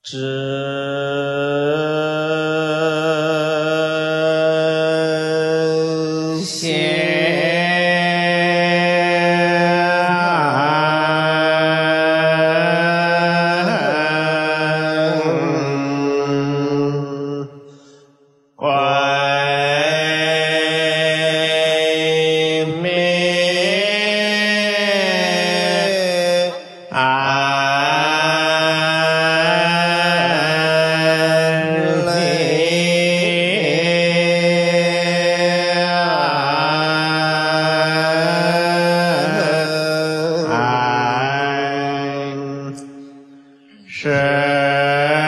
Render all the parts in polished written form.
知先怪美是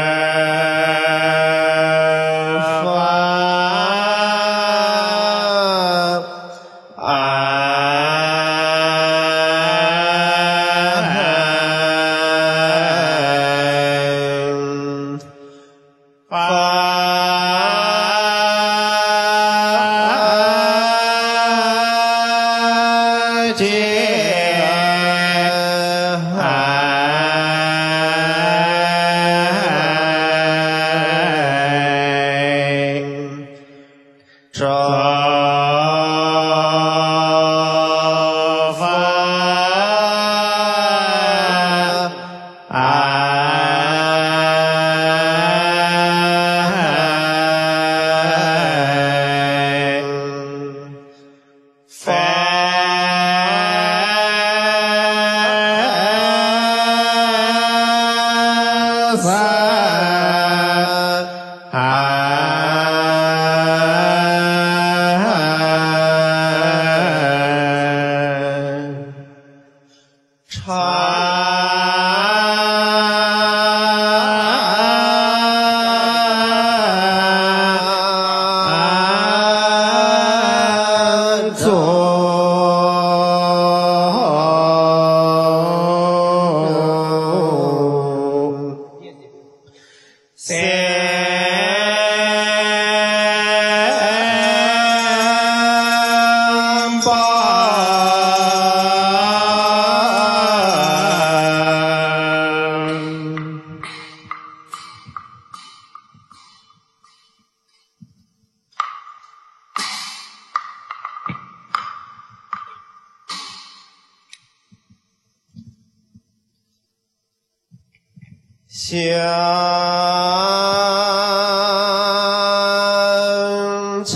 香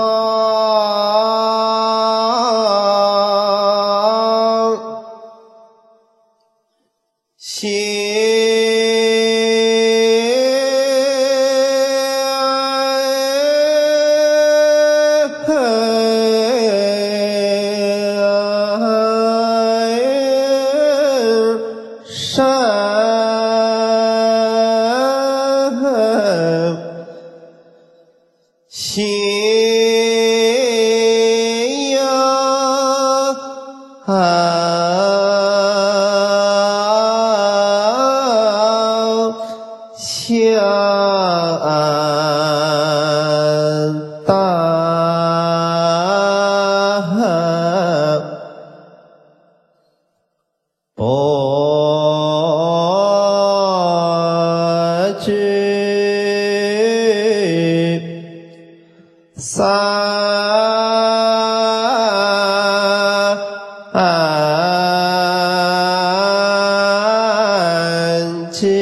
草信仰相当，不惧三界，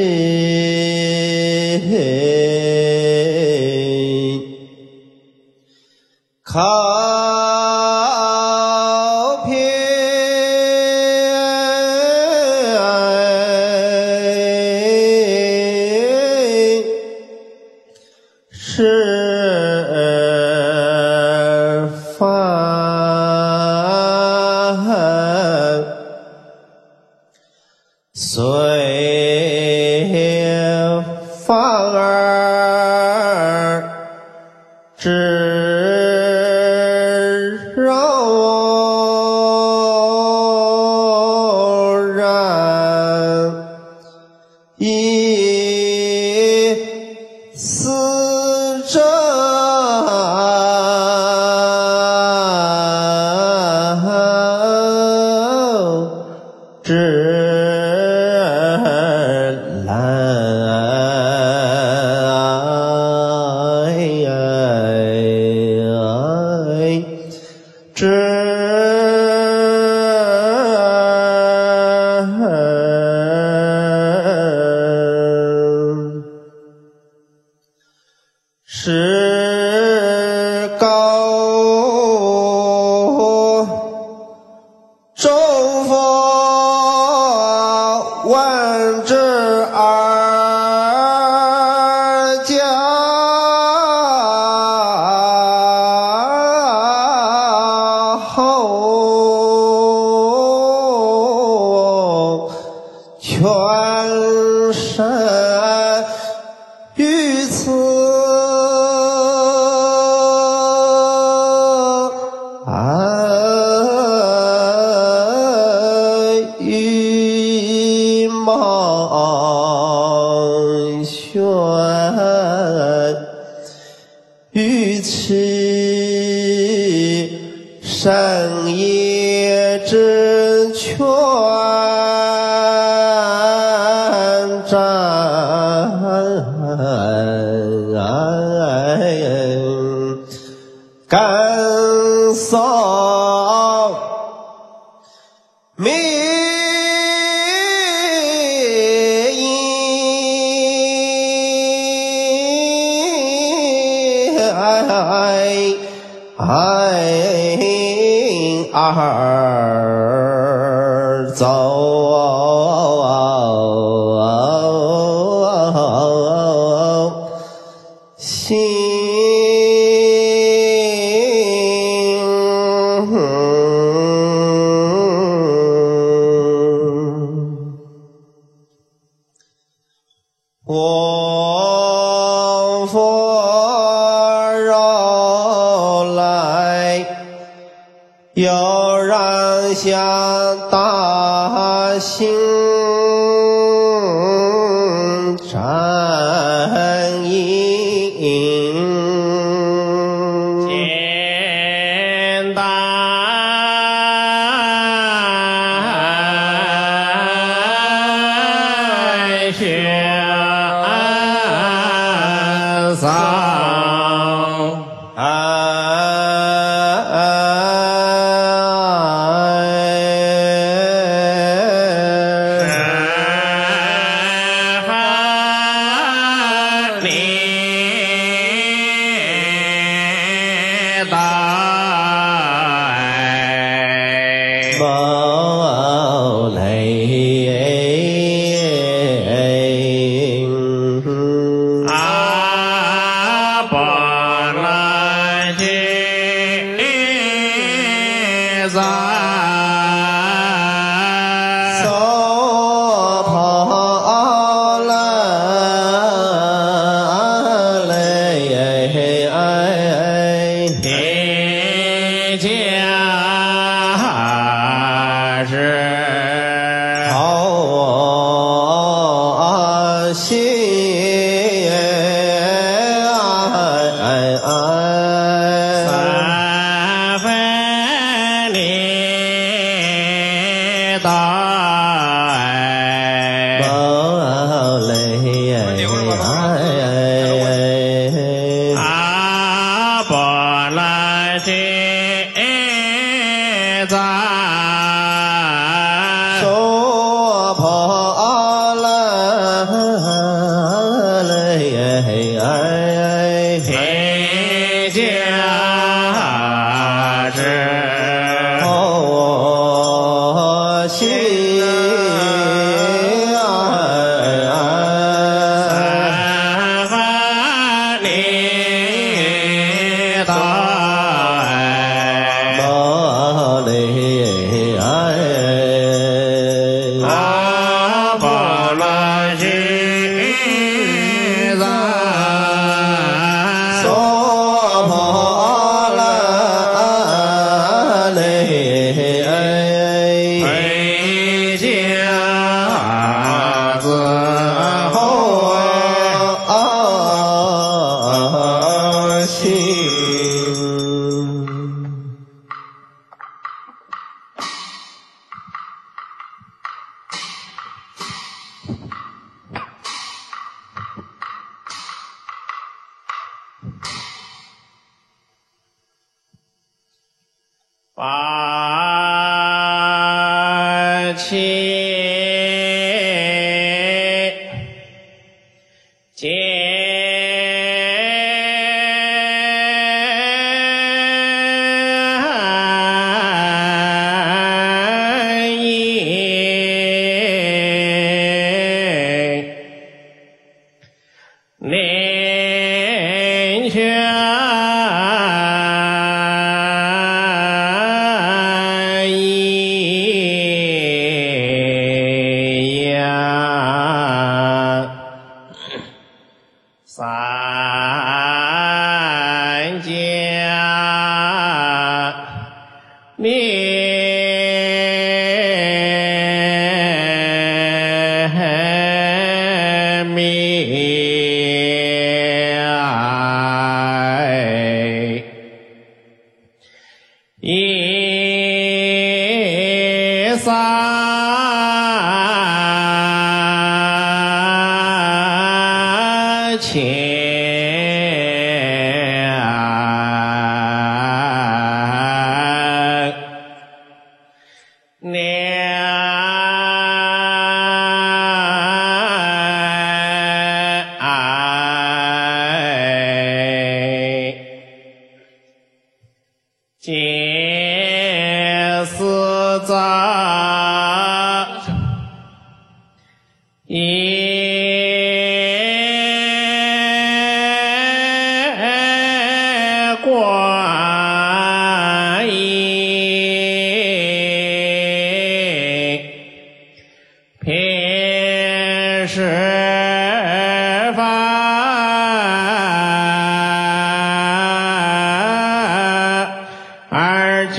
靠遍十方，随方儿自然以思者之难。 感受命而走。我佛如来悠然向大行禅意简单学八七皆思造业观音，平时法而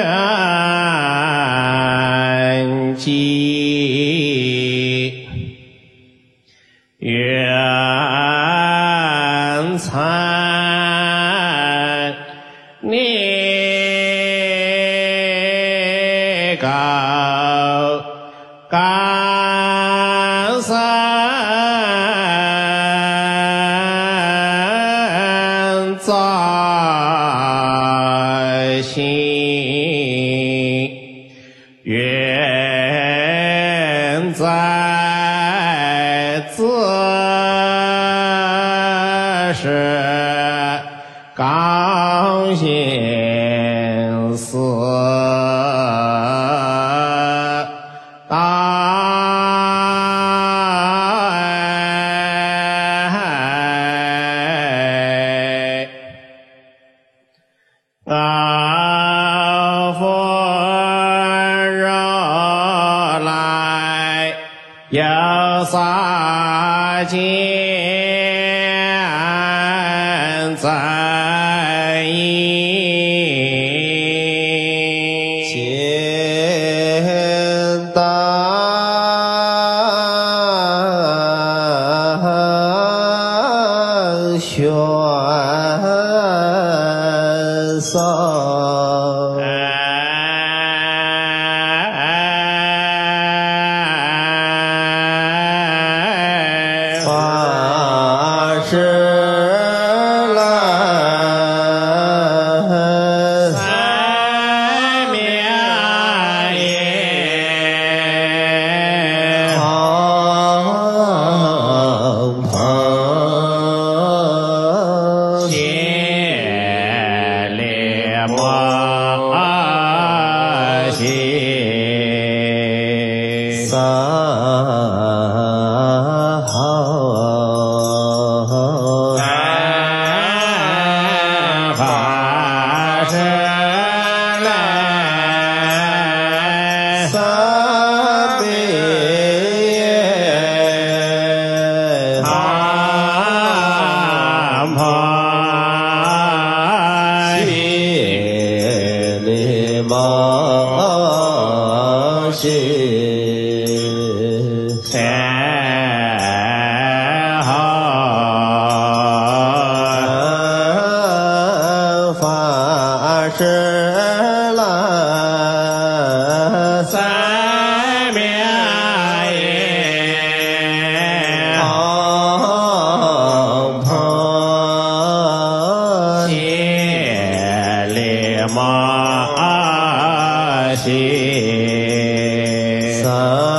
卷记，愿参念高甘三在心，愿在自是高兴寺阿佛如来有三见在因， 见当宣颂，法师来， 三面也旁旁千里莫行， 三法师来， 三遍旁旁千里莫行， 天后法师来， 三面也旁旁千里莫行， 三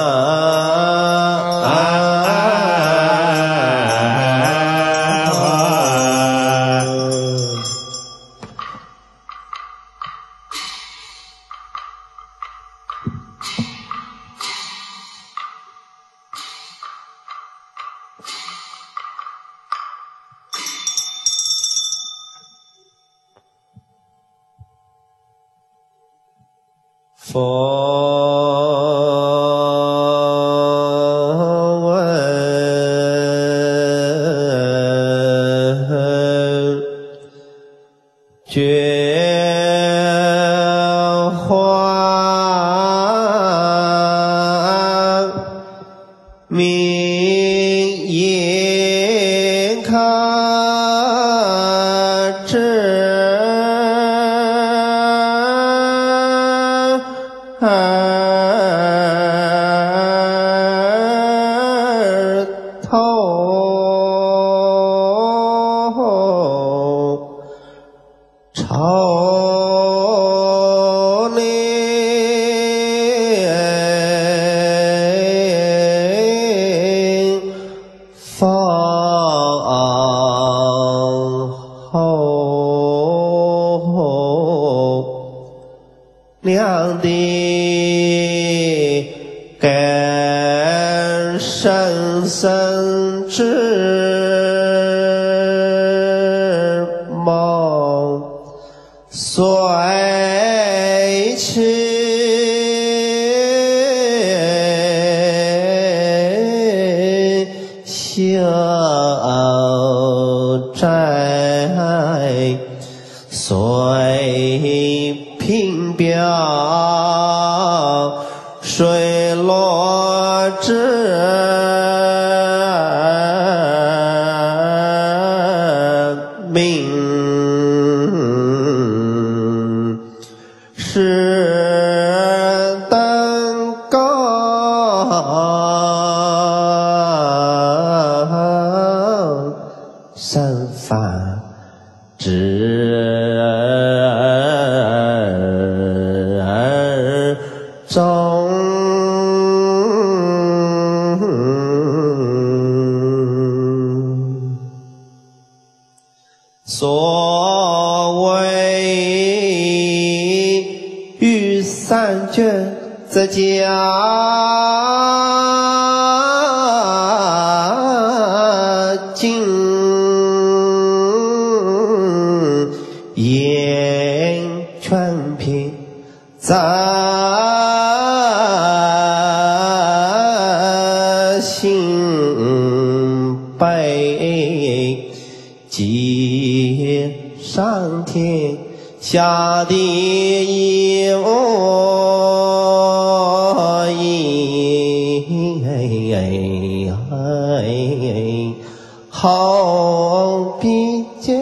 佛闻觉幻明眼看知透斋，水平表，水落知明，是登高三法之中，所谓御三卷则家经言全篇在心北，即上天下地一无一，好比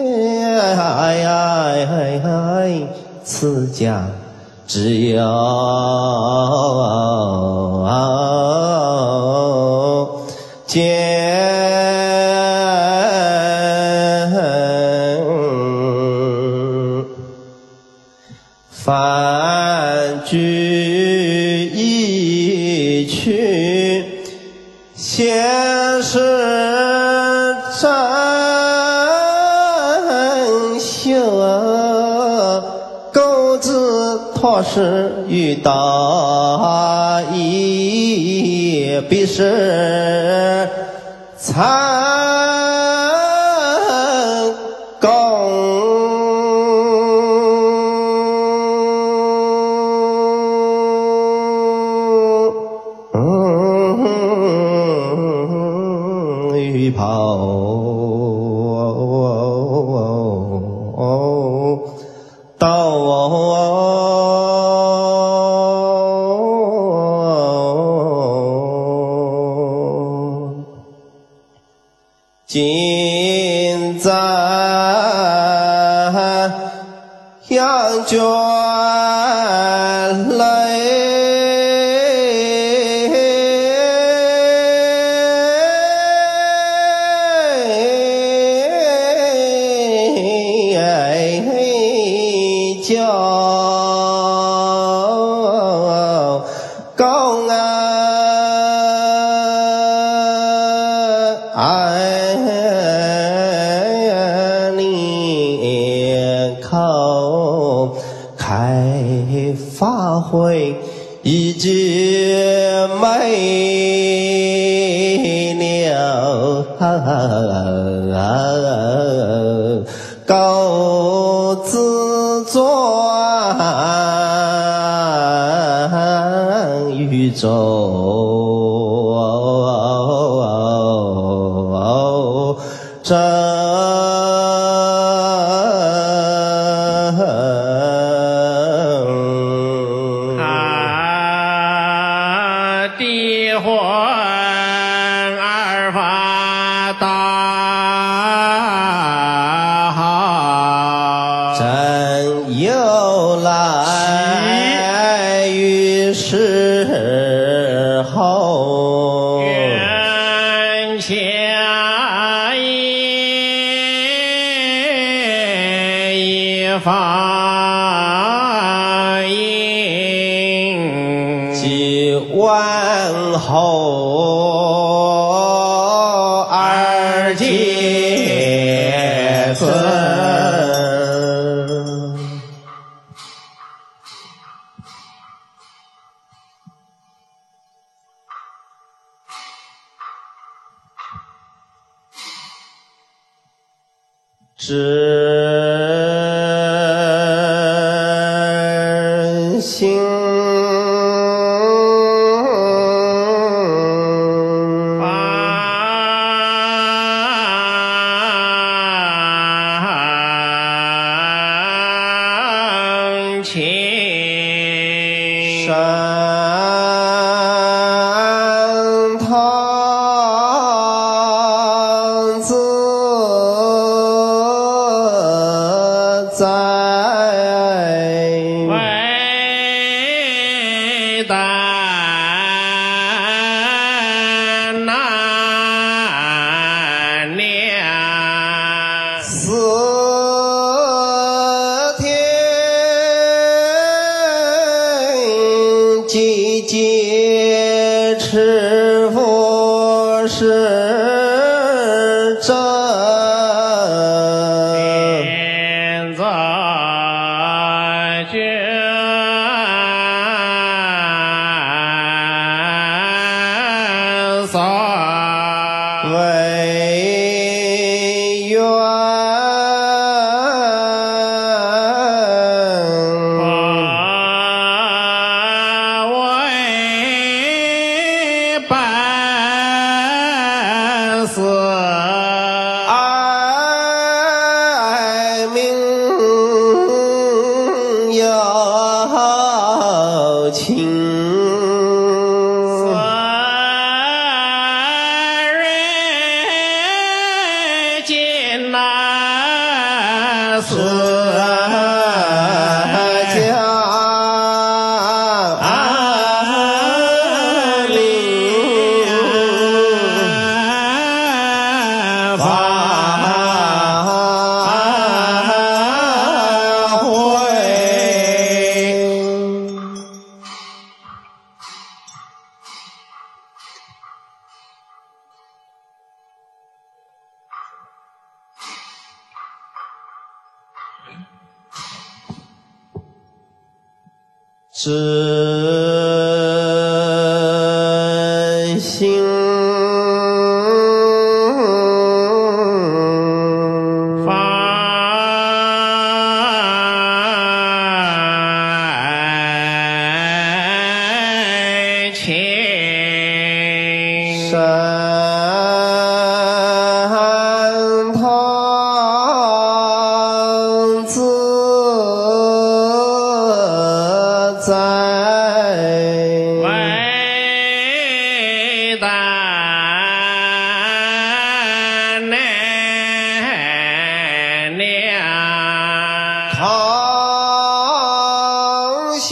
此家只有凡居一区，先是真修，钩子托是遇到一必是参今在阳卷泪，叫公开法会已经没了，高自转宇宙真地魂二法大好， 真由来于时候， 愿下一法应即万后二阶尊。真心法情， 山堂自在， 为丹难量， 四天季节持佛是真， 现在卷上为愿为本事， 爱民要亲， 人间那是家灵法会。真心爱情， 山堂自在， 为丹难量， 康兴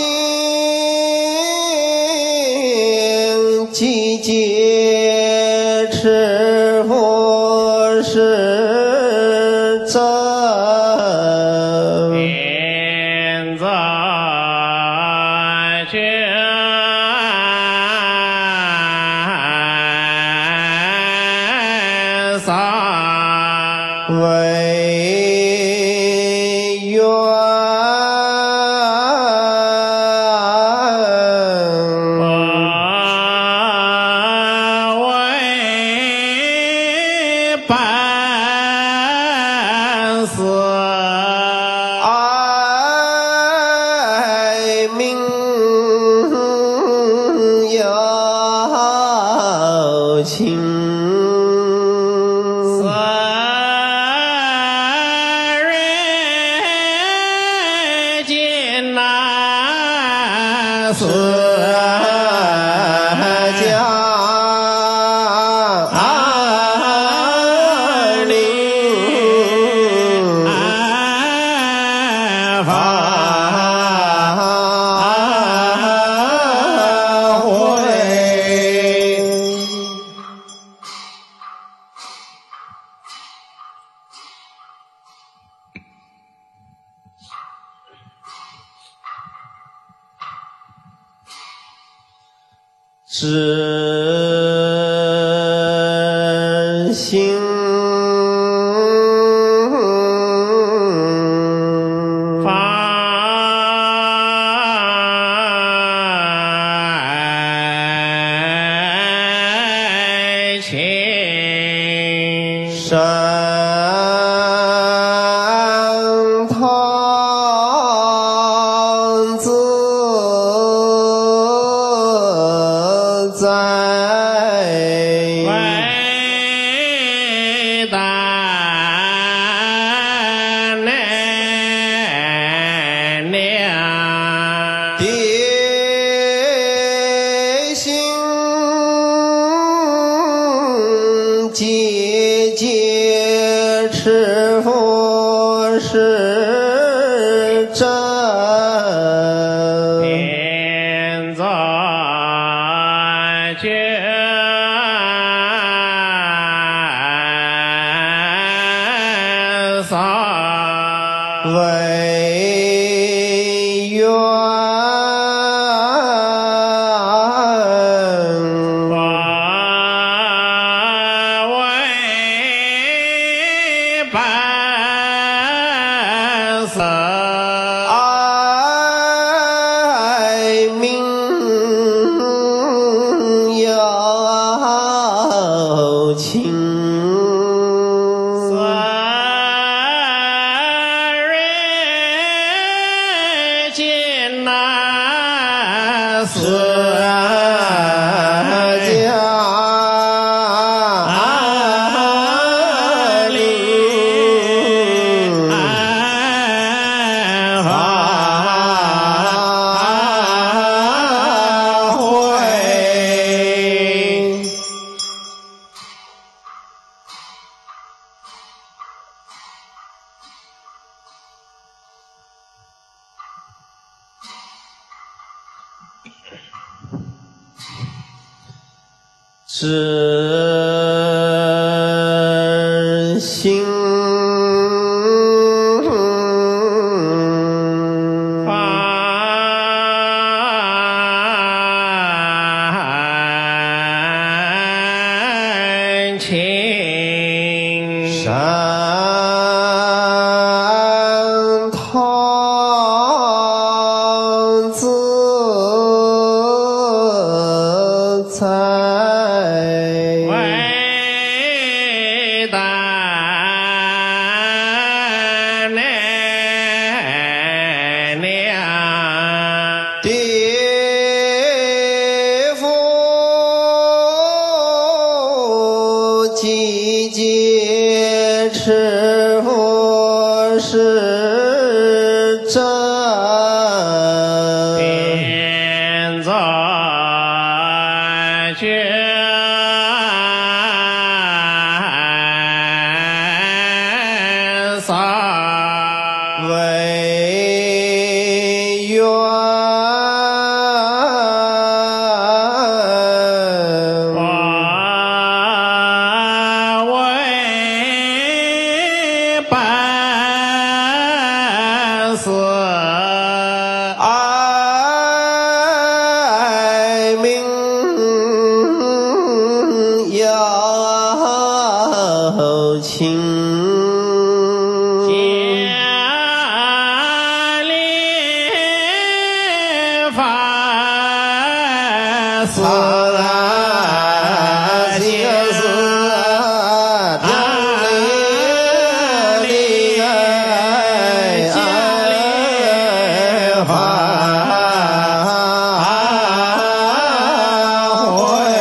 季节持佛是真， 现在卷上为愿为本事， 爱民要亲， 人间那是家灵法会。真心爱情， 山堂自在。 持佛是真， 天在觉上， 为愿法为本身， 爱民要亲。 三人艰难是死， 家临安法会。知心凡情山堂自在。 为大难量， 地府季节持佛是真， 天在觉上， 为愿法为本身， 爱民要亲。 家里法师就是家里法会。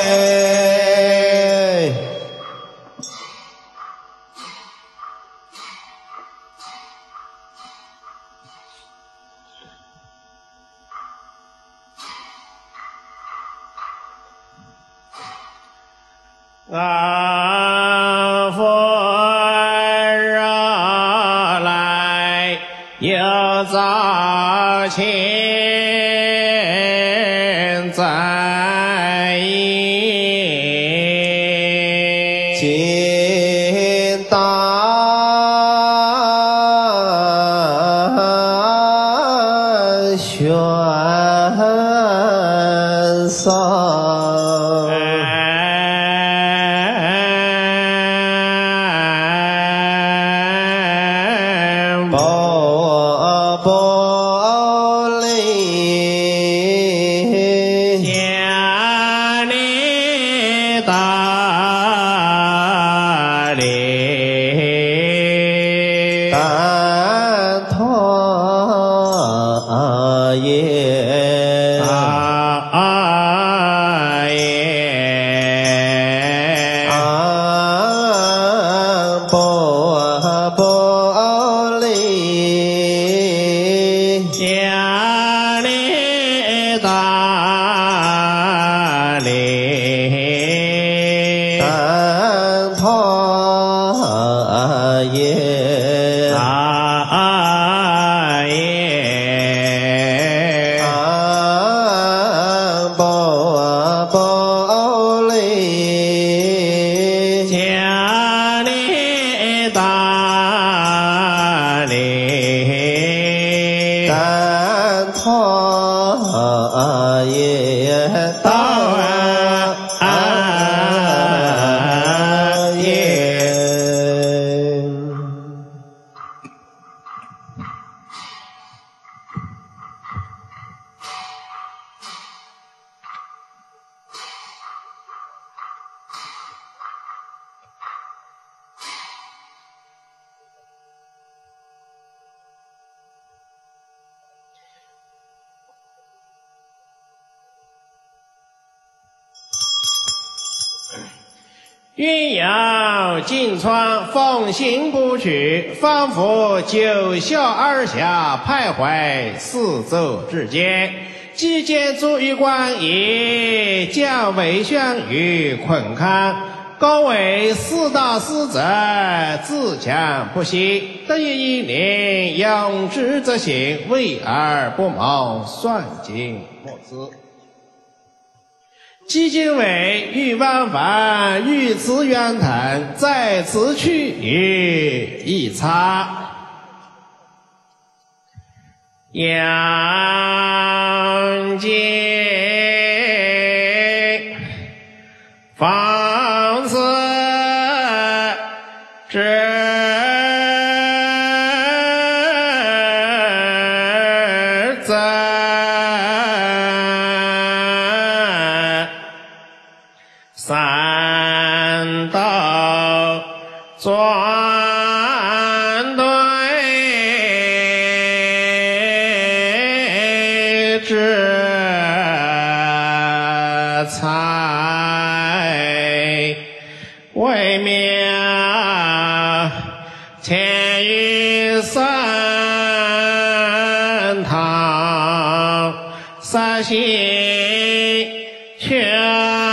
阿佛如来有造前在意， 金大玄上。宝林家里大礼， 丹陀耶， 大爷， 宝林家里大礼， 丹陀耶大耶波利迦利达利丹陀耶道耶。 鸳鸯镜窗，凤行不去，仿佛九霄二下，徘徊四周之间。击剑足于光野，将为相于困康。高为四大师者，自强不息。得以一年，永之则行，为而不谋，算尽莫知。基金为欲万凡，欲辞远谈，在此去与一差。阳间方思之三道转对之才，微妙天于三堂，三心全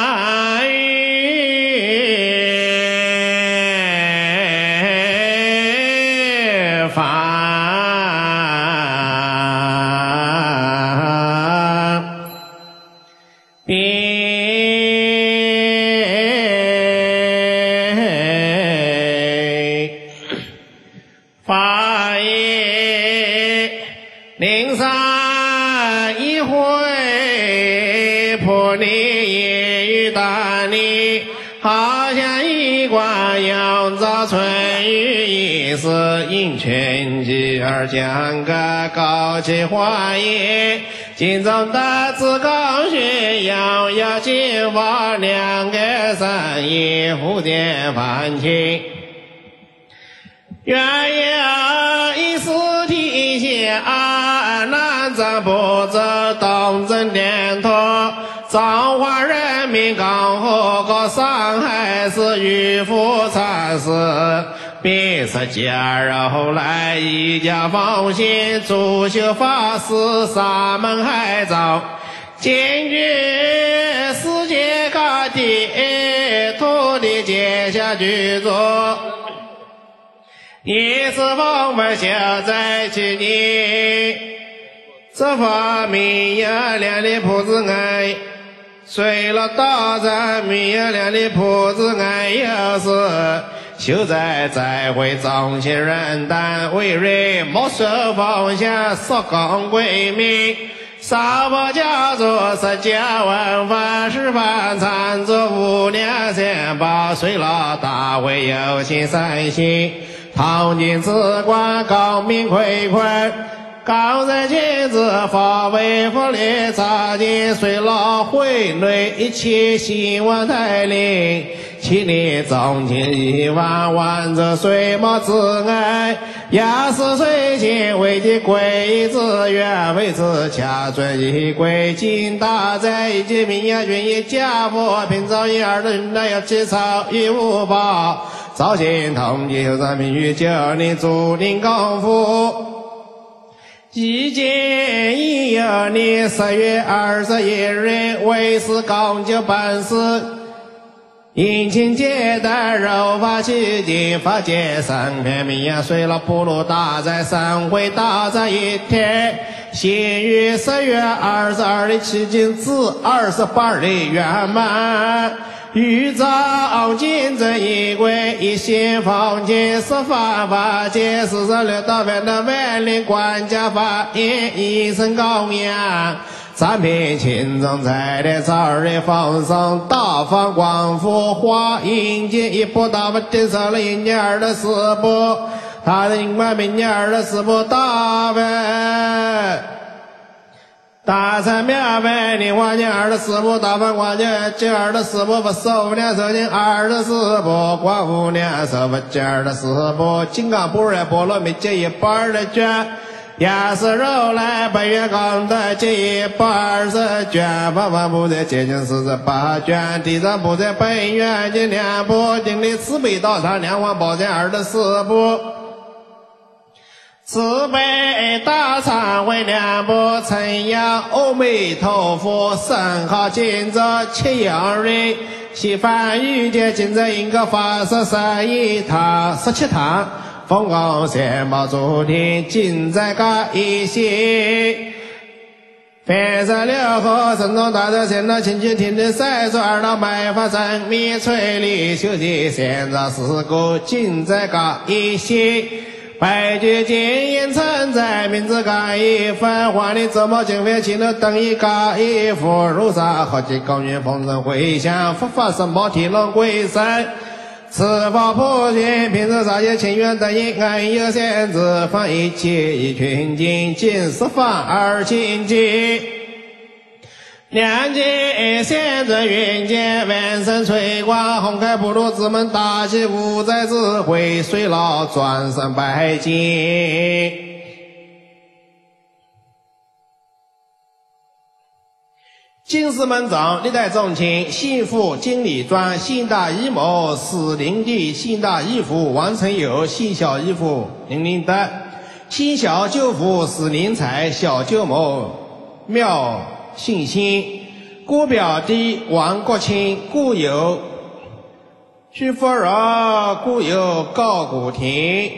法业灵山一回，破裂业与大力，好像一光阳照春雨一时，应全集而将个高起花叶，金中大志高学，遥遥金发两个三叶，蝴蝶翻青。原有一时体现，南瞻不走东征点头，中华人民共和国上海市渔夫禅师，便是加入后来一家奉行主修法师沙门海藏，坚决世界各地土地接下居住。也是风味就在其地，这方面有两的铺子爱，随了大战面有两的铺子爱有事，就在会中心人单位人没收放下说讲归命，少不叫做是教文法师范参作无量三宝，随了大会有心善心，唐今之官高明亏坤，高人亲自发为佛力查经，随老会内一切兴旺带领，其力中天一万万者虽莫自爱，也是随心为的贵之愿，为此恰准一归尽大在一及民呀愿意家佛平照一二的人来要起草一无报，早先同济有三名与九年主领功夫，一见一有年10月21日为是刚就办事， 殷勤接待，柔发其境，发界三片名言，随了普鲁大在三回大在一天。新于4月22日期间至28日圆满。豫章金正一归，一心奉经十方法界46道分的万灵管家法音，一声供养。三品清正在的早日放生，大放光复花迎接一部大佛定上了1年2的4部，他的灵官明年2的4部大文。大参庙文灵花年2的4部，大梵光年2的4部，佛寿年寿经2的4部，光复年寿佛经2的4部，金刚般若波罗蜜经120的卷，亚瑟如来本愿功德经120卷，法华菩萨戒经48卷，地藏菩萨本愿经2部，顶礼慈悲道场梁皇宝剑2的4部。慈悲大忏悔2部，承扬阿弥陀佛，圣号经者7阳人，西方遇见经者应个法师11堂17堂，奉公显宝主题尽在个一心。凡山六合神中大德现到亲戚听的赛出2道白发生命垂立修习现在4个尽在个一心。白居金银称在名字各一分，华丽周末经费请了等一各一副，如上合计公园风筝回响，佛法神宝提龙归神。此法普贤平时杀界情缘等一安有限制，放一切一群经尽十方而清净。两界现着云间，万身垂光，红开普渡之门，大起无在智慧，随老转身拜经。经师门长历代众卿，姓傅经理专，姓大一谋史灵帝，姓大义父王承友，姓小义父林灵德，姓小舅父史灵才，小舅谋妙信心，姑表弟王国清，故有屈夫饶，故有高古亭，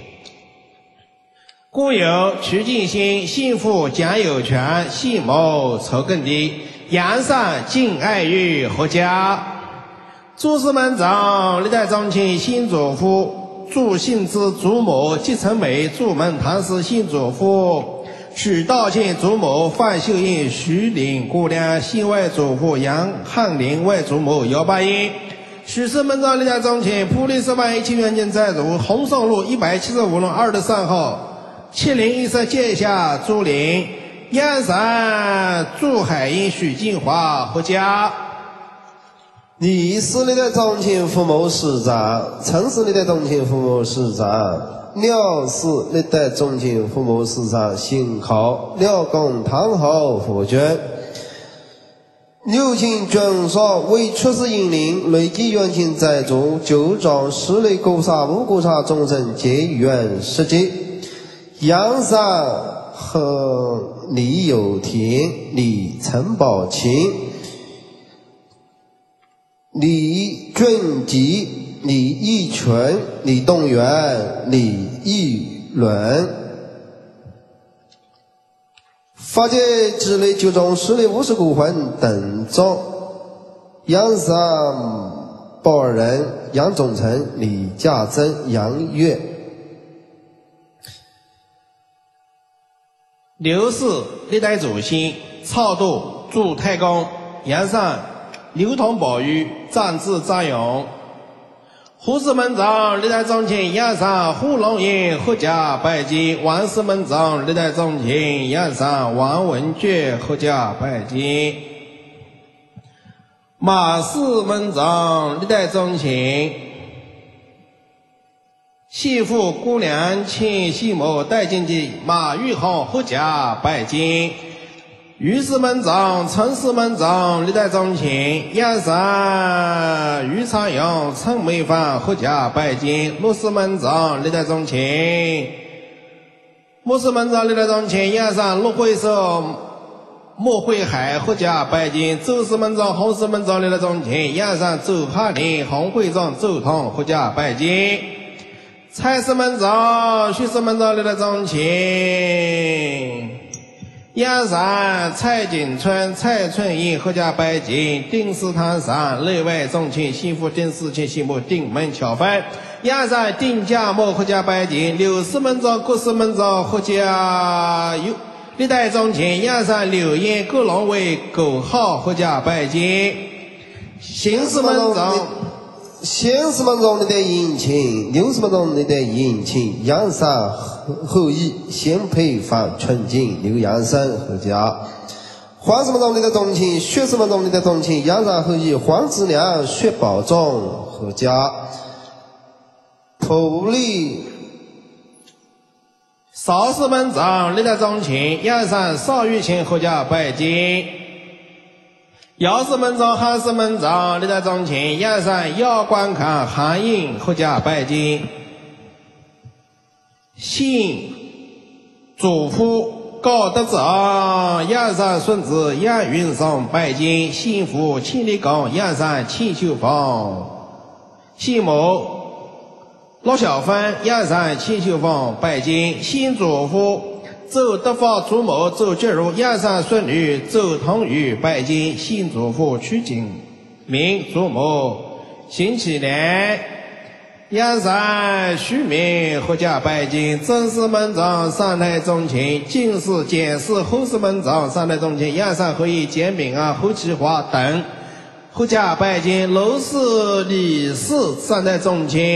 故有曲敬新，姓傅蒋有全，姓谋仇更低，阳上敬爱玉何家。诸师门长历代宗亲，新祖父祝信之，祖母季成美，祝门唐氏新祖父许道庆，祖母范秀英，徐岭姑娘，姓外祖父杨翰林，外祖母姚八英。许氏门长历代宗亲，普利司法1期元件在如红胜路175弄2的3号7014界下朱林，燕山祝海英，许金华何家。 李氏历代宗亲父母师长，陈氏历代宗亲父母师长，廖氏历代宗亲父母师长，姓考，廖公唐侯府捐。六卿卷少为出世引领，累计冤亲在主，九庄十类勾杀无辜杀众生结缘世界。阳山和李有田，李陈宝琴，李俊吉，李义群，李栋元，李义伦。法界之类九种十类50股魂等众，杨山鲍尔人，杨总成，李家珍，杨岳。 刘氏历代祖先，超度祝太公，杨上刘同宝玉，张志张勇。胡氏门长历代宗亲，杨上胡龙英何家拜金。王氏门长历代宗亲，杨上王文觉何家拜金。马氏门长历代宗亲，媳妇姑娘亲姓某代经济马玉红何家拜金。于氏门长陈氏门长历代宗亲，杨山于长勇陈美芳何家拜金。陆氏门长历代宗亲，穆氏门长历代宗亲，杨山陆会寿莫慧海合家拜金，周氏门长、洪氏门长来了钟情，燕山周哈林、洪会长、周通合家拜金，蔡氏门长、徐氏门长来了钟情，燕山蔡景春、蔡春英合家拜金，丁氏堂上内外钟情，幸福丁氏情，幸福丁门巧分，燕山丁家莫合家拜金，刘氏门长、郭氏门长合家有。历代钟情，燕山柳燕各龙为狗号合家拜金，邢氏门长、 先氏门长历代迎亲，刘氏门长历代迎亲，燕山后裔先配范春景、刘燕山合家。黄氏门长历代钟情，薛氏门长历代钟情，燕山后裔黄子良、薛宝忠合家。普利邵氏门长历代钟情，燕山邵玉琴合家拜金，姚氏门长、韩氏门长历代钟情，燕山姚观看、韩英合家拜金，姓祖父高德长，燕山孙子燕云松拜金，姓父秦立刚，燕山秦秀芳，姓某陆小芬，燕山秦秀芳拜金，新祖父周德发、朱某、周觉如，燕山孙女周同宇拜金，新祖父曲景明、朱某、邢启莲，燕山徐明合家拜金，曾氏门长三代钟情，进士、简氏、后氏门长三代钟情，燕山合议简炳啊、侯其华等合家拜金，娄氏、李氏三代钟情，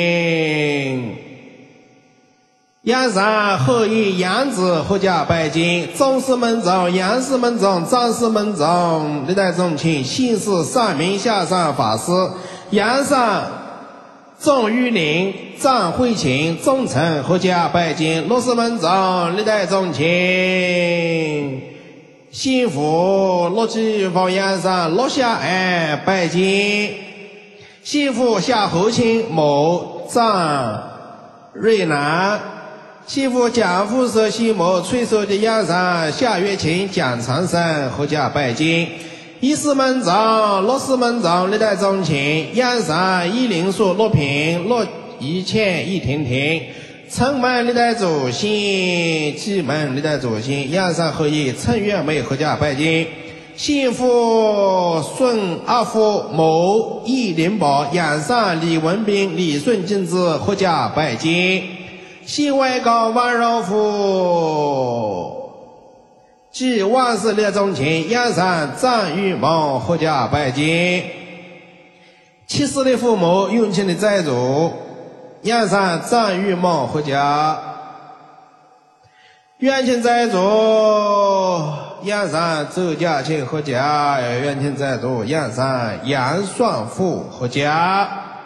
燕山后裔杨子合家拜金，钟氏门长、杨氏门长、张氏门长历代钟情，姓氏上明下上法师，燕山钟玉林、张慧琴、钟诚合家拜金，陆氏门长历代钟情，幸福陆继方燕山陆夏安拜金，幸福夏侯清某张瑞南，幸福蒋富社西某崔守的燕山夏月琴、蒋长生合家拜金，一氏门长、陆氏门长历代钟情，燕山一林树、陆平、陆一倩、一婷婷，城门历代主席、蓟门历代主席，燕山合议陈月梅合家拜金，幸福孙阿福某义林宝，燕山李文斌、李顺金子合家拜金，新外高万荣福即万世列钟情，燕山张玉蒙合家拜金，七世的父母永庆的债主，燕山张玉蒙合家，元庆债主燕山周家庆合家，元庆债主燕山杨双富合家，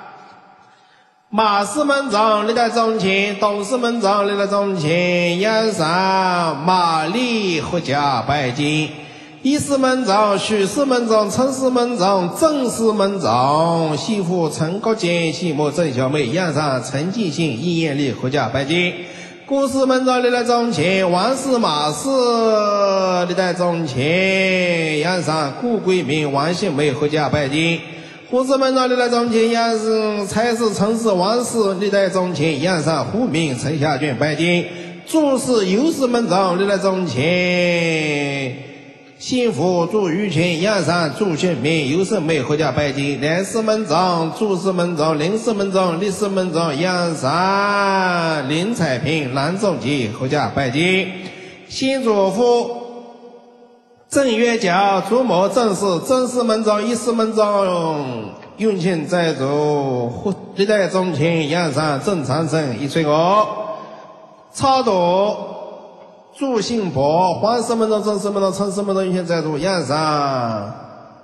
马氏门长历代钟情，董氏门长历代钟情，燕山马丽合家拜金，一氏门长、许氏门长、陈氏门长、郑氏门长，媳妇陈国坚、媳妇郑小妹，燕山陈继信、易艳丽合家拜金，顾氏门长历代钟情，王氏、马氏历代钟情，燕山顾桂明、王杏梅合家拜金，胡氏门长历代钟情，燕山蔡氏、陈氏、王氏历代钟情，燕山胡明、陈夏俊拜金，朱氏、尤氏门长历代钟情，幸福朱玉群、燕山朱训明、尤胜梅合家拜金，梁氏门长、朱氏门长、林氏门长、李氏门长，燕山林彩平、蓝仲吉合家拜金，新祖父郑月角、朱某、郑氏、郑氏门长、一氏门长永庆债主历代钟情，燕山郑长生一岁娥，超度祝信博、黄氏门长、郑氏门长、陈氏门长永庆债主燕山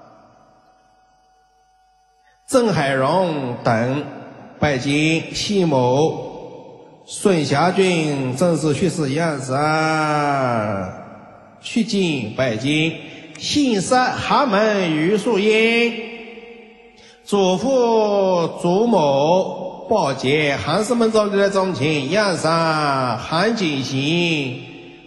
郑海荣等拜金，西某孙霞俊、郑氏、徐氏燕山徐进拜金，姓山寒门余树英，祖父祖某鲍杰，韩氏门长历代钟情，燕山韩景行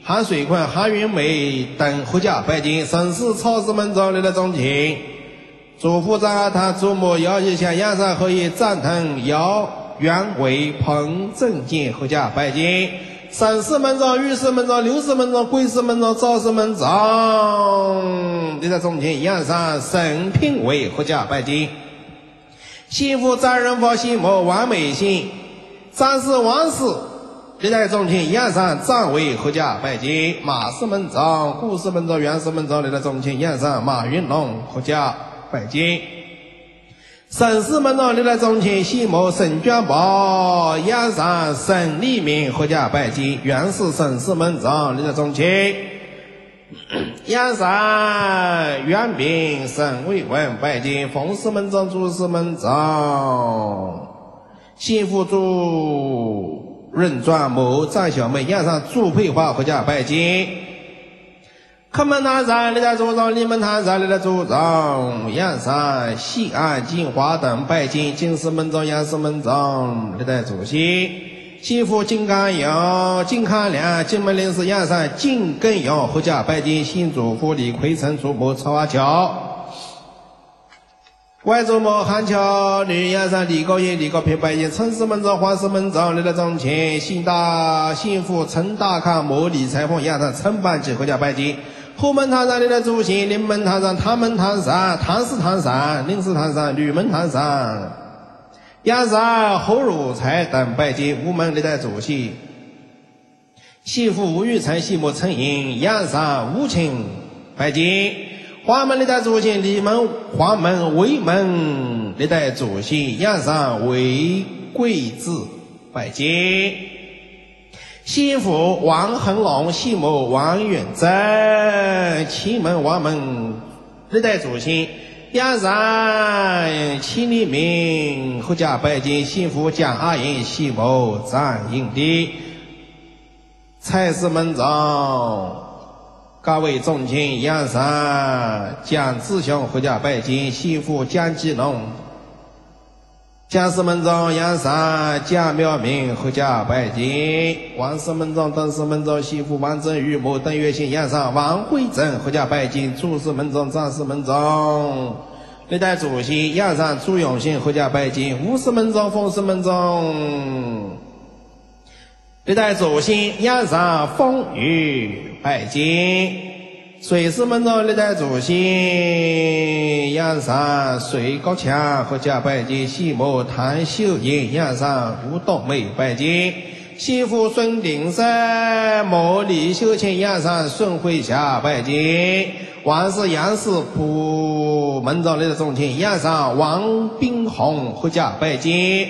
韩水坤、韩云梅等合家拜金，省市超市门中历来钟情。祖父张他祖母姚一祥、杨山合一、赞腾、姚元伟、彭正进合家拜金。省市门中、御史门中、刘氏门中、贵氏门中、赵氏门中历来钟情。杨山、沈聘伟合家拜金。媳妇张仁芳、媳母王美心、张氏、王氏历代宗亲燕山张伟合家拜金。马氏门长、顾氏门长、袁氏门长历代宗亲燕山马云龙合家拜金。沈氏门长历代宗亲媳母沈娟宝、燕山沈立明合家拜金。袁氏沈氏门长历代宗亲燕山袁炳沈卫文拜金。冯氏门长、朱氏门长媳妇朱润转某张小妹燕山朱佩华合家拜金。柯门堂山历代组长、李门堂山历代组长燕山西安金华等拜金。金氏门长、杨氏门长历代主席。媳妇金刚阳、金康良、金门林氏燕山金根阳合家拜金。新祖父李奎成、祖母曹华侨。外祖母韩乔女燕山李高英、李高平拜金。陈氏门长、黄氏门长历代宗亲。新父陈大康、某李裁缝燕山陈半吉合家拜金。后门堂山历代主席临门堂山、唐门堂山、唐氏堂山、临氏堂山、吕门堂山燕山侯汝才等拜金。吴门历代主席媳妇吴玉成、媳母陈颖燕山吴清拜金。黄门历代主席李门、黄门、韦门历代主席燕山韦贵志拜金。媳妇王恒龙、媳母王远珍。祁门王门历代主席燕山齐立明合家拜金。媳妇蒋阿英、媳母张英娣。蔡氏门长各位宗亲燕山蒋志雄合家拜金。媳妇蒋继龙。蒋氏门长燕山蒋妙明合家拜金。王氏门长、邓氏门长媳妇王振玉、某邓月信燕山王慧珍合家拜金。朱氏门长、张氏门长历代主席燕山朱永信合家拜金。吴氏门长、冯氏门长历代主席燕山风雨拜金。水氏门长历代主席燕山水高强合家拜金。媳母谭秀英燕山吴冬梅拜金。媳妇孙鼎山某李秀清燕山孙慧霞拜金。王氏杨氏普门长历代宗亲燕山王冰红合家拜金。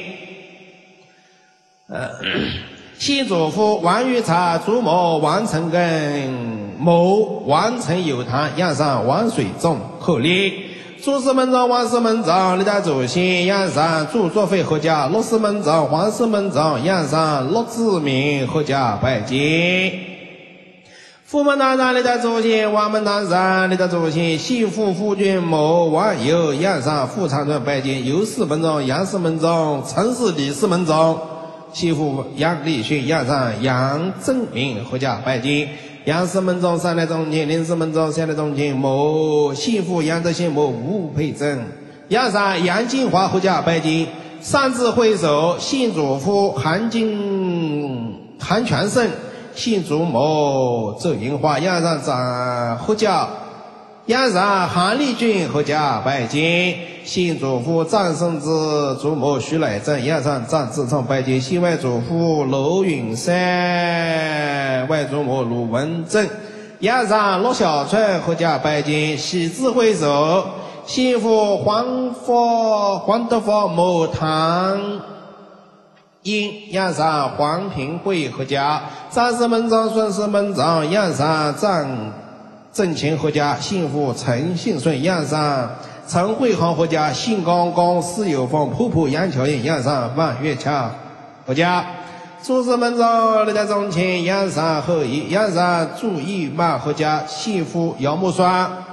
新祖父王玉茶、祖母王成根、某王成有堂燕山王水仲口立。朱氏门长、王氏门长历代主席燕山朱作飞合家。陆氏门长、黄氏门长燕山陆志明合家拜金。副门堂山历代主席王门堂山历代主席媳妇傅君某王友燕山副长春拜金。尤氏门长、杨氏门长陈氏李氏门长媳妇杨立勋燕山杨正明合家拜金。杨氏门长三代宗亲、林氏门长三代宗亲某媳妇杨德兴某吴佩珍燕山杨金华合家拜金。三字会首新祖父韩全胜、新祖母周银花燕山长合家。燕山韩立军合家拜金。新祖父张胜之、祖母徐乃珍燕山张志聪拜金。新外祖父娄允山外祖母鲁文正燕山陆小春合家拜金。喜字会首媳妇黄德福某唐因燕山黄平贵合家。张氏门长、孙氏门长燕山张正勤合家。媳妇陈信顺燕山陈慧航合家。信刚刚、施有峰、普普杨巧英燕山万月强合家。朱氏门长历代宗亲燕山后裔燕山朱义曼合家。媳妇姚木栓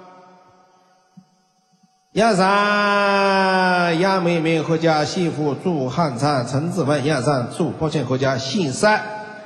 燕山杨美美合家。媳妇朱汉灿、陈志文燕山朱宝庆合家。姓山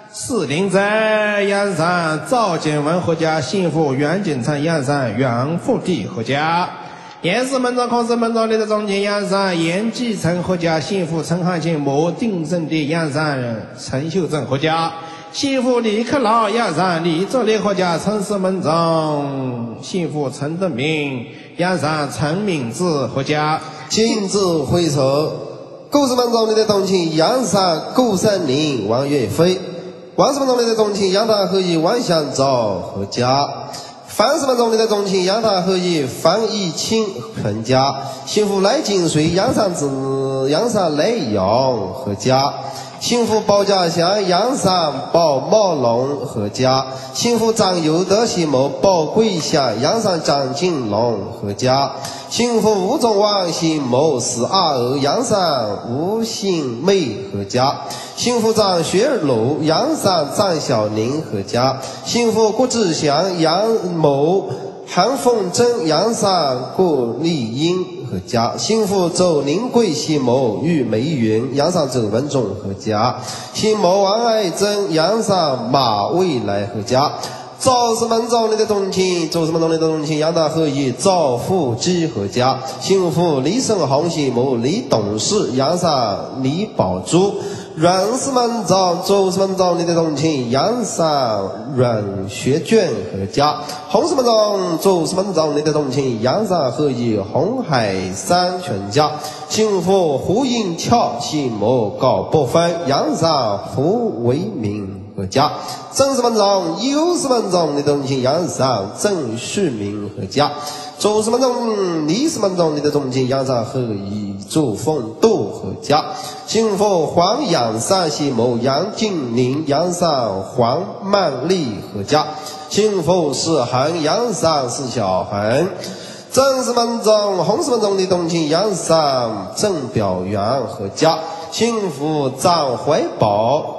四林在阳山，赵景文合家，幸福袁景成阳山，袁富地合家。严氏门长、孔氏门长里的中间阳山，严继成合家，幸福陈汉卿母定正的阳山，陈秀正合家。幸福李克劳阳山，李作烈合家，陈氏门长，幸福陈德明阳山，陈敏志合家。 今日回首，顾氏门长里的东亲阳山，顾三林、王岳飞。王氏门长里的东亲阳台合一，王祥昭合家。范氏门长里的东亲阳台合一，范义清全家。幸福赖金水阳山子阳山赖阳合家。幸福包家祥阳山包茂龙合家。幸福张友德西某包桂祥阳山张金龙合家。幸福吴中王姓某是阿儿阳山吴姓妹合家。幸福张学鲁阳山张小宁合家。幸福郭志祥杨某韩凤珍阳山郭丽英合家。幸福周宁贵姓某玉梅云阳山周文忠合家。姓某王爱珍阳山马未来合家。赵氏门长里的东亲，赵氏门长里的东亲阳台合一，赵富基合家。幸福李胜宏姓某李董事阳山李宝珠。阮氏门长，周氏门长里的东亲阳山阮学卷合家。洪氏门长，周氏门长里的东亲阳山合一，洪海山全家。幸福胡英俏姓某高伯藩阳山胡为民合家。郑氏门长，尤氏门长里的东亲阳山郑旭明合家。周氏门长，李氏门长里的东亲阳山合一，周凤度合家。幸福黄阳山姓某杨敬林阳山黄曼丽合家。幸福是韩阳山是小韩。郑氏门长，洪氏门长的东亲阳山郑表元合家。幸福张怀宝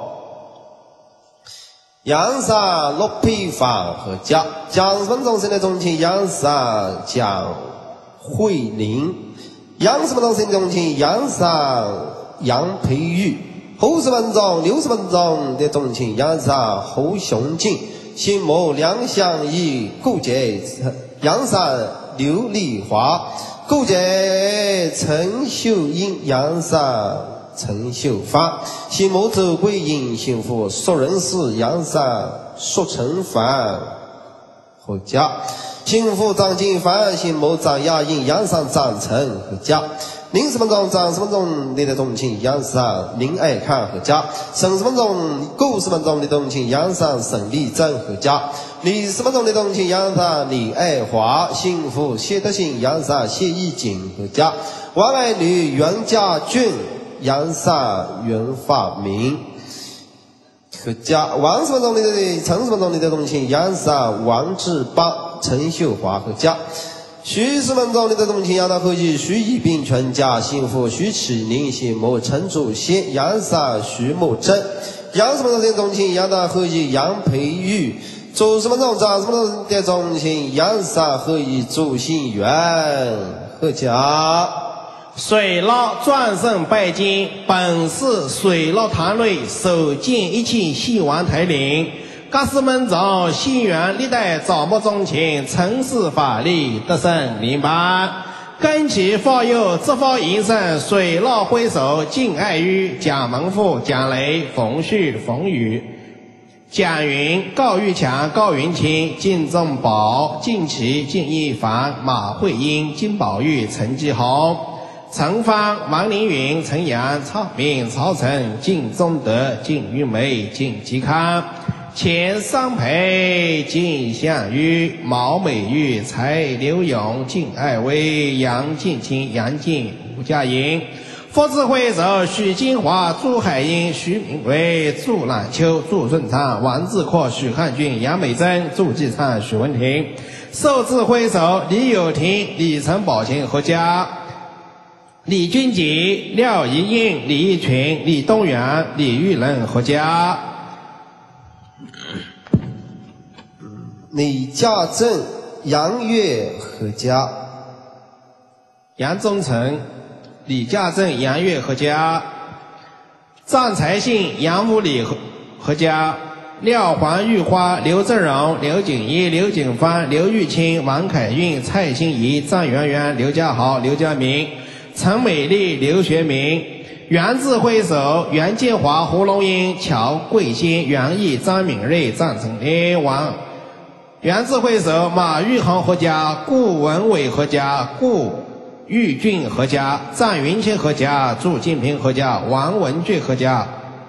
阳山陆皮坊合家。蒋氏门长生的东亲阳山蒋慧玲。杨氏门长生的东亲阳山杨培玉。侯氏门长刘氏门长的东亲阳山侯雄进。姓某梁相义顾姐阳山刘丽华。顾姐陈秀英阳山陈秀芳。姓某周桂英幸福硕人氏阳山硕成凡合家。幸福张金凡姓某张亚英阳山张成合家。林氏门长张氏门长里的东亲阳山林爱看合家。沈氏门长顾氏门长的东亲阳山沈丽珍合家。李氏门长的东亲阳山李爱华。幸福谢德兴阳山谢义景合家。王爱女袁家俊阳山袁发明合家。王氏门长里的陈氏门长里的东亲阳山王志邦陈秀华合家。徐氏门长里的东亲阳台合一，徐一斌全家。幸福徐启宁姓某陈祖先阳山徐木珍。杨氏门长的东亲阳台合一，杨培玉。周氏门长张氏门长的东亲阳山合一，周新元合家。 水牢转胜拜金，本是水牢堂内首见一起戏王台领。各氏门长新元历代早末中情，陈氏法力得胜领班。跟其发佑执法营生，水牢挥手敬爱于蒋门富蒋雷冯旭冯宇蒋云高玉强高云清靳仲宝靳奇靳一凡马慧英金宝玉陈继豪陈芳王凌云陈阳曹明曹成靳宗德靳玉梅靳吉康钱商培靳向玉毛美玉蔡刘勇靳爱薇杨建清杨静吴佳莹佛智慧手许金华朱海英徐明伟祝揽秋祝顺昌王志阔许汉俊杨美珍祝继昌许文婷寿智慧手李友廷李成宝琴合家李君吉廖怡英李义群李东元李玉仁合家李家正杨月合家。 杨忠诚李家正杨月合家。张才信杨武礼阖家。廖黄玉花、刘正荣、刘景一、刘景芳、刘玉清、王凯运、蔡欣怡、张媛媛、刘家豪、刘家明、陈美丽、刘学明。袁志挥手、袁建华、胡龙英、乔桂新、袁毅、张敏瑞、张成林、袁志挥手、马玉恒阖家、顾文伟阖家、顾玉俊阖家、张云清阖家、祝金平阖家、王文俊阖家。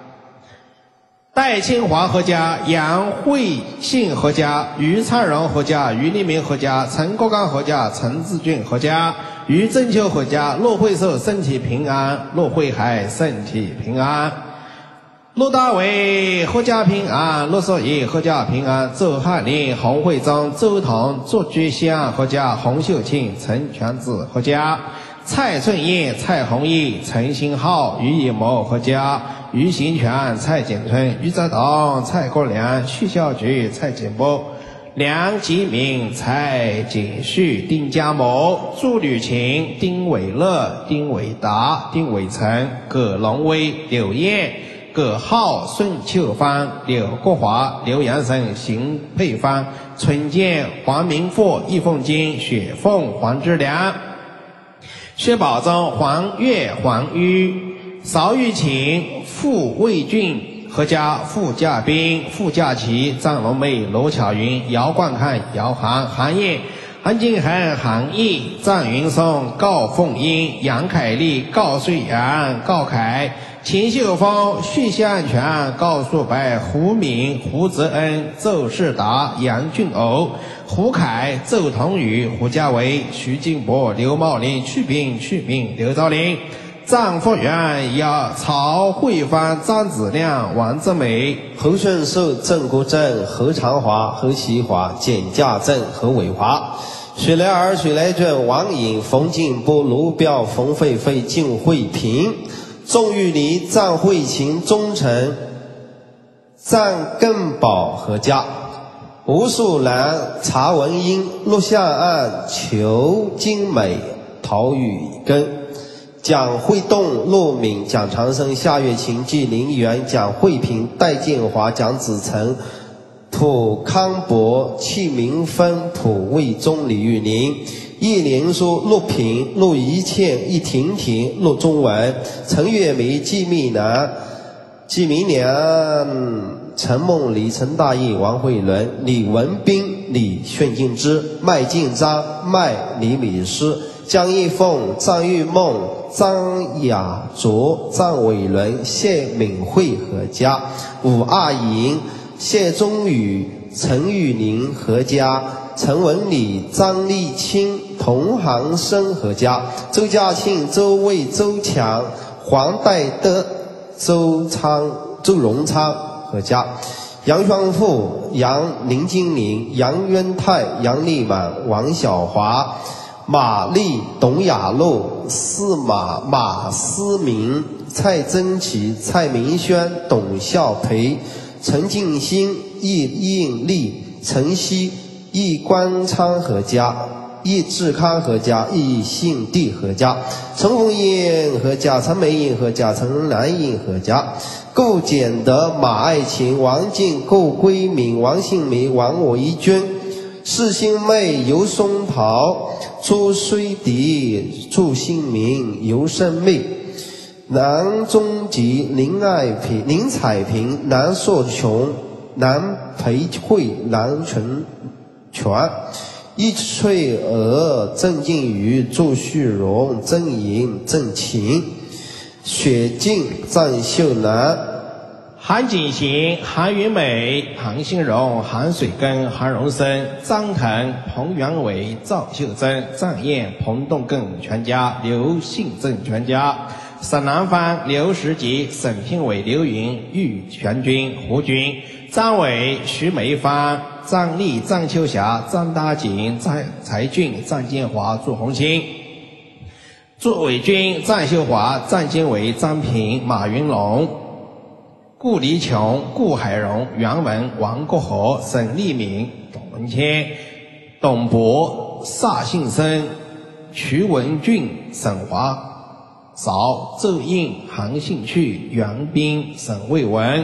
戴清华阖家、杨慧信阖家、于灿荣阖家、于立明阖家、陈国刚阖家、陈志俊阖家、于正秋阖家。骆惠寿身体平安，骆惠海身体平安，骆大伟阖家平安，骆守义阖家平安，周汉林、洪慧忠、周彤、祝居香阖家，洪秀清、陈全子阖家。蔡春燕、蔡弘毅、陈新浩、于以谋阖家，于行全、蔡景春、于泽东、蔡国良、徐小菊、蔡景波、梁吉明、蔡景旭、丁家谋、朱吕琴、丁伟乐、丁伟达、丁伟成、葛龙威、柳燕、葛浩、孙秋芳、柳国华、刘阳生、邢佩芳、春建、黄明富、易凤金、雪凤、黄之良、薛宝忠、黄月、黄玉、邵玉琴、傅卫俊阖家，傅家斌、傅家琪、张龙梅、罗巧云、姚冠看、姚航、韩燕、韩金恒、韩毅、张云松、高凤英、杨凯丽、高穗阳、高凯、秦秀峰、徐向全、高树白、胡敏、胡泽恩、周世达、杨俊欧、胡凯、周同宇、胡家伟、徐金博、刘茂林、曲斌、刘兆林、张福元、曹慧芳、张子亮、王志美、 侯顺寿、郑国正、何长华、何其华、简家正、何伟华、水来儿、水来卷、王颖、冯进波、卢彪、冯慧慧、靳慧平、钟玉妮、张慧琴、钟诚、张根宝阖家。吴树兰、查文英、陆向岸、裘金美、陶宇根、蒋惠栋、陆敏、蒋长生、夏月琴、纪林元、蒋惠平、戴建华、蒋子成、蒲康博、戚明芬、蒲卫忠、李玉玲、叶连书、陆平、陆怡倩、易婷婷、陆中文、陈月梅、季密南、季明良、陈梦黎、陈大义、王慧伦、李文斌、李炫进之、麦进章、麦李米诗、江一凤、张玉梦、张雅卓、张伟伦、谢敏慧阖家。武阿莹、谢忠宇、陈玉宁阖家。陈文礼、张立清、童航生阖家。周家庆、周卫、周强、黄代德、周荣昌阖家。杨双富、杨林金玲、杨渊泰、杨丽满、王小华、马丽、董雅露、马思明、蔡珍奇、蔡明轩、董孝培、陈静心、易应丽、陈曦、易关昌阖家。易志康阖家，易信地阖家，陈凤英阖家，陈美英阖家，陈兰英阖家。顾简德、马爱琴、王静、顾归敏、王信梅、王伟军、释新妹、尤松桃、朱虽迪、祝新明、尤胜妹、南中吉、林彩萍、南硕琼、南培慧、南纯全、易翠娥、郑靖宇、祝旭荣、曾莹、郑琴、雪静、张秀楠、 韩景行、韩云美、韩新荣、韩水根、韩荣生、张腾、彭元伟、赵秀珍、张燕、彭栋根全家。刘信正全家。沈南芳、刘石吉、沈聘伟、刘云、玉全军、胡军、张伟、徐梅芳、张丽、张秋霞、张大锦、张才俊、张建华、朱红清、朱伟军、张秀华、张经纬、张平、马云龙、顾黎琼、顾海荣、袁文、王国和、沈立敏、董文谦、董博、萨信生、瞿文俊、沈华嫂、周应、韩信去、袁斌、沈卫文、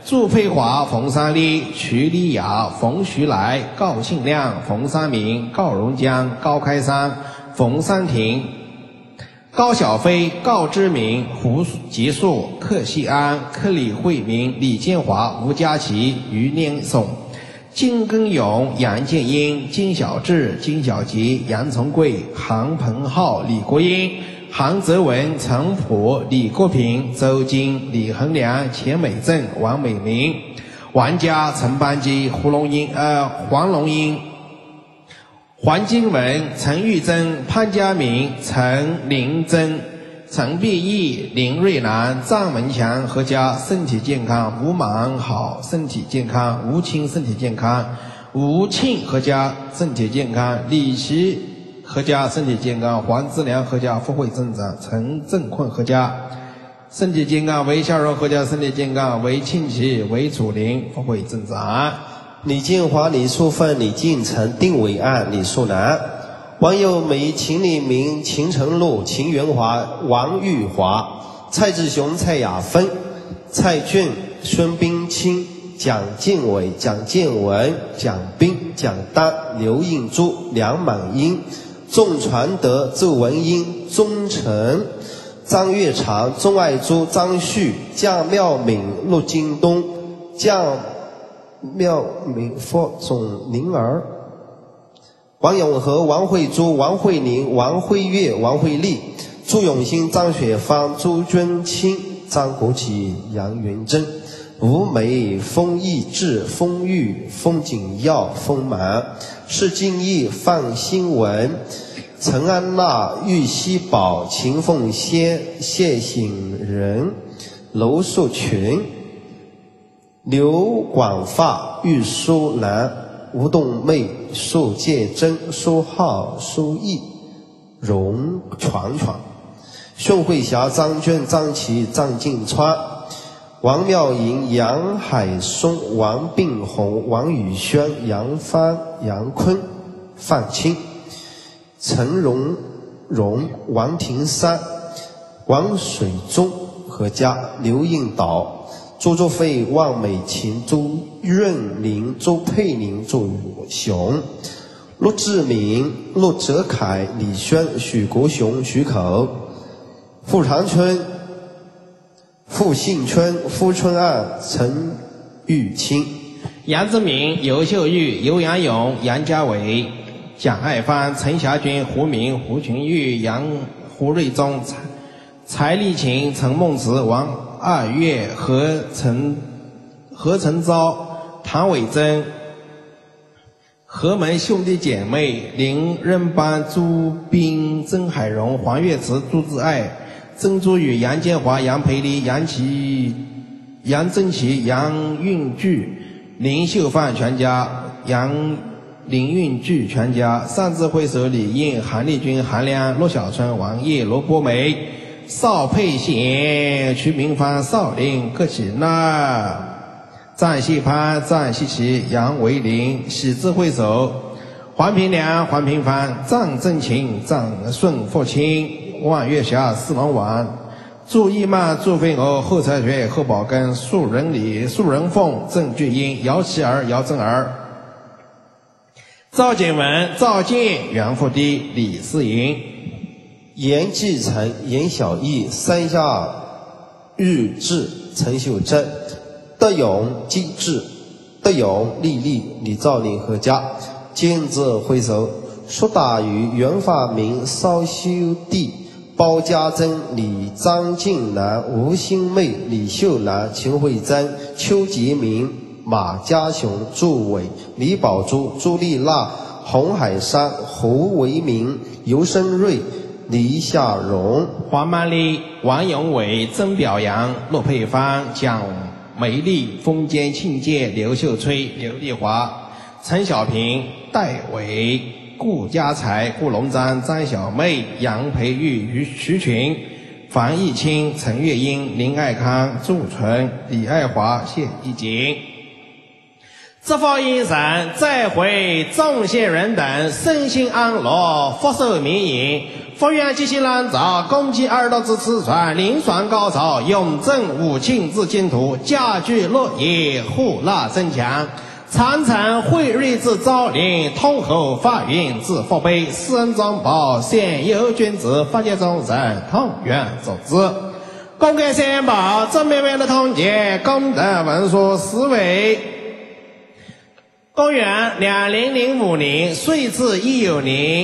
祝佩华、冯三丽、曲丽雅、冯徐来、高庆亮、冯三明、高荣江、高开山、冯三亭、高小飞、高之明、胡吉树、克西安、克里惠明、李建华、吴佳琪、于念松、金根勇、杨建英、金小志、金小吉、杨从贵、韩鹏浩、李国英、韩泽文、陈普、李国平、周金、李恒良、钱美正、王美明、王佳、陈班基、黄龙英、黄金文、陈玉珍、潘家明、陈林珍、陈碧义、林瑞兰、张文强阖家身体健康，吴满好身体健康，吴清身体健康，吴庆阖家身体健康，李琦阖家身体健康，黄志良阖家富贵增长，陈正坤阖家身体健康，韦孝荣阖家身体健康，韦庆奇、韦楚林富贵增长。 李建华、李淑芬、李进成、丁伟岸、李树南。网友梅、秦立明、秦成禄、秦元华、王玉华、蔡志雄、蔡雅芬、蔡俊、孙冰清、蒋建伟、蒋建文、蒋斌、蒋丹、刘应珠、梁满英、仲传德、周文英、钟诚、张月长、钟爱珠、张旭、蒋妙敏、陆京东、蒋妙敏、霍总宁儿。王永和、王慧珠、王慧玲、王慧月、王慧丽、朱永新、张雪芳、朱娟清、张国奇、杨云珍、吴梅、封义志、封玉、封景耀、封满、施金义、范新文、陈安娜、玉熙宝、秦凤仙、谢醒仁、娄树群、刘广发、玉淑兰、吴栋妹、苏介珍、苏浩、苏毅、荣传传、宋慧霞、张娟、张琪、张静川、王妙莹、杨海松、王病红、王宇轩、杨帆、杨坤、范清、陈荣荣、王庭山、王水忠阖家、刘应岛、周作飞、汪美琴、周润玲、周佩玲、周雄、陆志明、陆哲凯、李轩、许国雄、许口、富长春、傅信春、傅春岸、陈玉清、 杨志明、尤秀玉、尤阳勇、杨家伟、蒋爱芳、陈霞君、胡明、胡群玉、胡瑞忠、柴丽琴、陈梦慈、王二月、何成昭、唐伟珍、何门兄弟姐妹、林任班、朱斌、曾海荣、黄月慈、朱志爱、曾珠宇、杨建华、杨培丽、杨真奇、杨运巨、林秀范全家、林运巨全家、上智会手李应、韩丽君、韩良、陆小春、王烨、罗波梅、邵佩贤、曲明芳、邵林、葛启娜、张锡潘、张锡奇、杨维林、喜智会手、黄平良、黄平芳、张正勤、张顺福清、万月霞、四龙王、朱义曼、朱飞娥、后才学、后宝根、素人礼、素人凤、郑俊英、姚琪儿、姚正儿、赵景文、赵健、袁富低、李思莹、 严继成、严小艺、三下日志、陈秀珍、德勇、机智、德勇、丽丽、李兆林阖家、金智会手、苏大宇、袁发明、邵修弟、包家珍、李张静南、吴新妹、李秀兰、秦慧珍、邱杰明、马家雄、祝伟、李宝珠、朱丽娜、洪海山、胡维明、尤生瑞、李夏荣、 黄曼丽、王永伟、曾表扬、骆佩芳、蒋梅丽、封坚庆介、刘秀崔、刘丽华、陈小平、戴伟、顾家财、顾龙章、张小妹、杨培玉、徐群、樊义清、陈月英、林爱康、祝纯、李爱华、谢义景、 执法严审，再会众县人等身心安乐，福寿绵延。福愿吉星朗照，恭喜耳朵之此传，灵算高照，永镇武庆之净土，家居乐业，户纳增强。长城汇瑞之昭陵，通后法运之福杯，施恩庄宝，善有君子，法界众人同愿作之。公开宣报，正面为的统计功德文书4位。公元2005年，岁至19年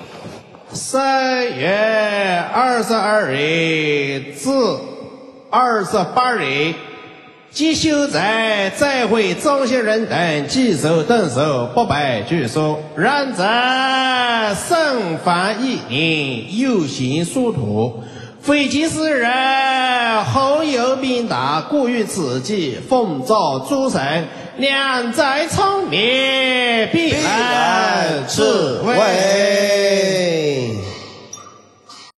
3月22日至28日，即修在再会众县人等祭首等首800具数，然则圣凡1年，有形殊途。非其世人，后有禀达，故于此际奉诏诸神，良哉聪明，必然智慧。